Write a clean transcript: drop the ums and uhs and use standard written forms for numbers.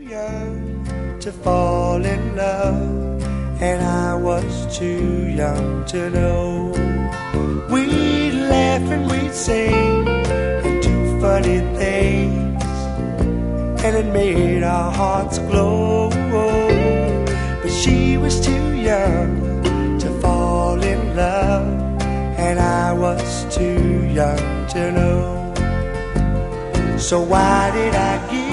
young to fall in love, and I was too young to know. We'd laugh and we'd sing and do funny things, and it made our hearts glow. But she was too young to fall in love, and I was too young to know. So why did I give